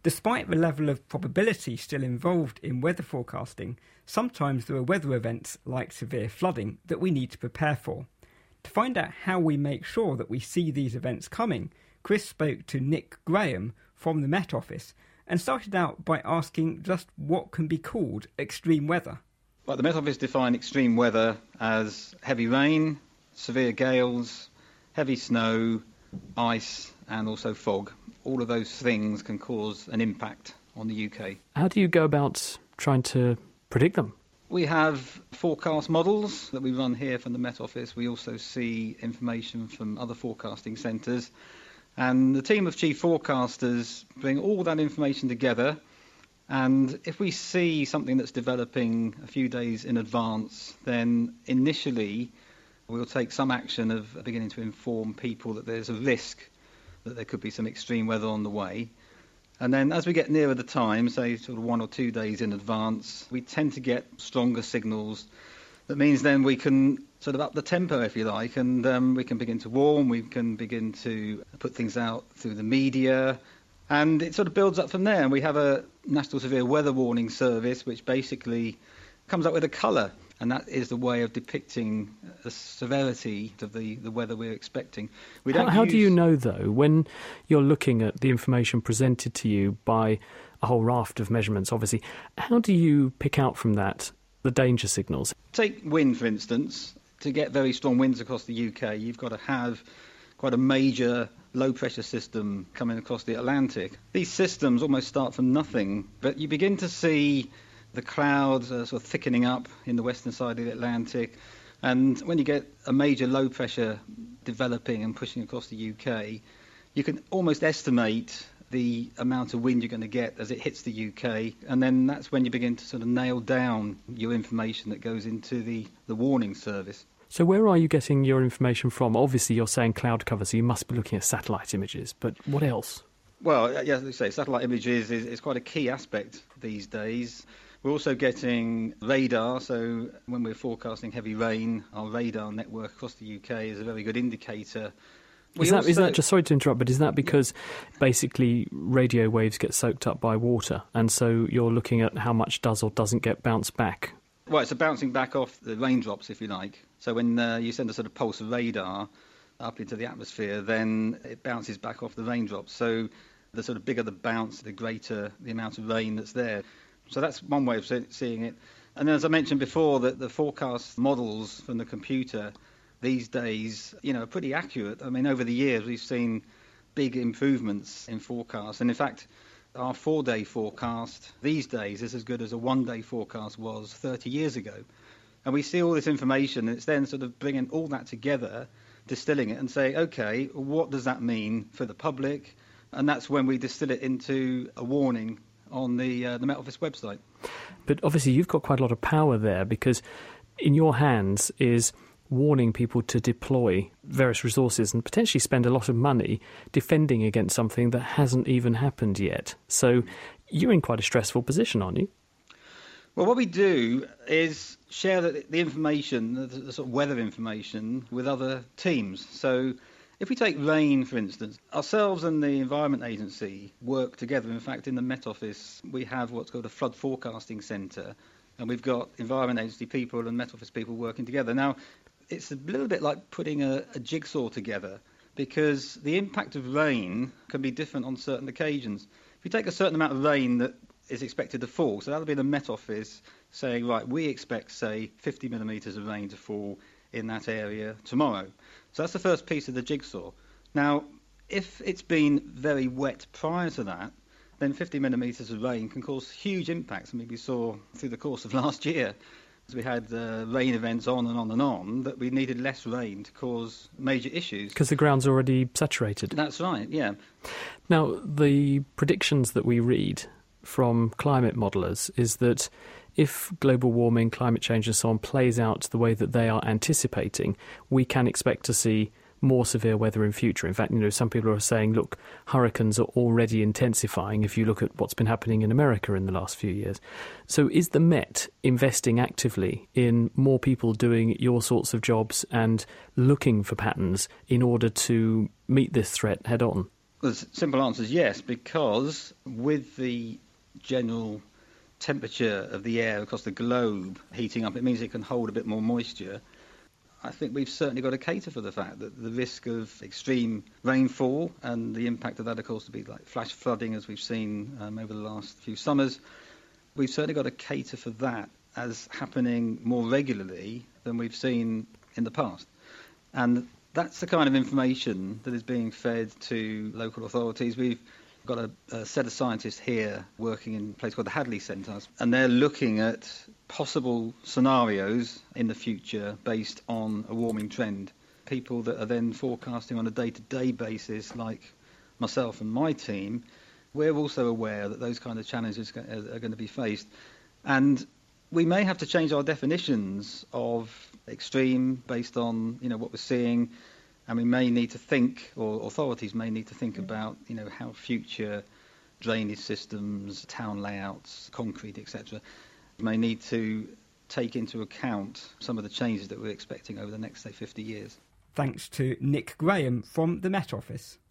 Despite the level of probability still involved in weather forecasting, sometimes there are weather events like severe flooding that we need to prepare for. To find out how we make sure that we see these events coming, Chris spoke to Nick Graham from the Met Office and started out by asking just what can be called extreme weather. Well, the Met Office define extreme weather as heavy rain, severe gales, heavy snow, ice and also fog. All of those things can cause an impact on the UK. How do you go about trying to predict them? We have forecast models that we run here from the Met Office. We also see information from other forecasting centres. And the team of chief forecasters bring all that information together. And if we see something that's developing a few days in advance, then initially we'll take some action of beginning to inform people that there's a risk that there could be some extreme weather on the way. And then as we get nearer the time, say sort of 1 or 2 days in advance, we tend to get stronger signals. That means then we can sort of up the tempo, if you like, and we can begin to warn, we can begin to put things out through the media, and it sort of builds up from there. And we have a National Severe Weather Warning Service, which basically comes up with a colour, and that is the way of depicting the severity of the weather we're expecting. How do you know, though, when you're looking at the information presented to you by a whole raft of measurements, obviously, how do you pick out from that the danger signals? Take wind, for instance. To get very strong winds across the UK, you've got to have quite a major low-pressure system coming across the Atlantic. These systems almost start from nothing, but you begin to see the clouds sort of thickening up in the western side of the Atlantic. And when you get a major low pressure developing and pushing across the UK, you can almost estimate the amount of wind you're going to get as it hits the UK. And then that's when you begin to sort of nail down your information that goes into the warning service. So where are you getting your information from? Obviously, you're saying cloud cover, so you must be looking at satellite images. But what else? Well, yeah, as I say, satellite images is quite a key aspect these days. We're also getting radar, so when we're forecasting heavy rain, our radar network across the UK is a very good indicator. Is that just, sorry to interrupt, but is that because basically radio waves get soaked up by water, and so you're looking at how much does or doesn't get bounced back? Well, it's a bouncing back off the raindrops, if you like. So when you send a sort of pulse of radar up into the atmosphere, then it bounces back off the raindrops. So the sort of bigger the bounce, the greater the amount of rain that's there. So that's one way of seeing it. And then, as I mentioned before, that the forecast models from the computer these days, are pretty accurate. I mean, over the years, we've seen big improvements in forecasts. And in fact, our 4-day forecast these days is as good as a 1-day forecast was 30 years ago. And we see all this information, and it's then sort of bringing all that together, distilling it and saying, OK, what does that mean for the public? And that's when we distill it into a warning on the Met Office website. But obviously you've got quite a lot of power there, because in your hands is warning people to deploy various resources and potentially spend a lot of money defending against something that hasn't even happened yet. So you're in quite a stressful position, aren't you? Well, what we do is share the information, the sort of weather information, with other teams. So if we take rain, for instance, ourselves and the Environment Agency work together. In fact, in the Met Office, we have what's called a flood forecasting centre, and we've got Environment Agency people and Met Office people working together. Now, it's a little bit like putting a jigsaw together, because the impact of rain can be different on certain occasions. If you take a certain amount of rain that is expected to fall, so that'll be the Met Office saying, right, we expect, say, 50 millimetres of rain to fall in that area tomorrow. So that's the first piece of the jigsaw. Now, if it's been very wet prior to that, then 50 millimetres of rain can cause huge impacts. I mean, we saw through the course of last year, as we had rain events on and on and on, that we needed less rain to cause major issues. Because the ground's already saturated. That's right, yeah. Now, the predictions that we read from climate modellers is that if global warming, climate change and so on plays out the way that they are anticipating, we can expect to see more severe weather in future. In fact, some people are saying, look, hurricanes are already intensifying if you look at what's been happening in America in the last few years. So is the Met investing actively in more people doing your sorts of jobs and looking for patterns in order to meet this threat head on? The simple answer is yes, because with the general temperature of the air across the globe heating up, it means it can hold a bit more moisture. I think we've certainly got to cater for the fact that the risk of extreme rainfall and the impact of that, of course, to be like flash flooding, as we've seen over the last few summers, we've certainly got to cater for that as happening more regularly than we've seen in the past. And that's the kind of information that is being fed to local authorities. We've got a set of scientists here working in a place called the Hadley Centre, and they're looking at possible scenarios in the future based on a warming trend. People that are then forecasting on a day-to-day basis, like myself and my team, we're also aware that those kind of challenges are going to be faced. And we may have to change our definitions of extreme based on what we're seeing. And we may need to think, or authorities may need to think about, how future drainage systems, town layouts, concrete, etc., may need to take into account some of the changes that we're expecting over the next, say, 50 years. Thanks to Nick Graham from the Met Office.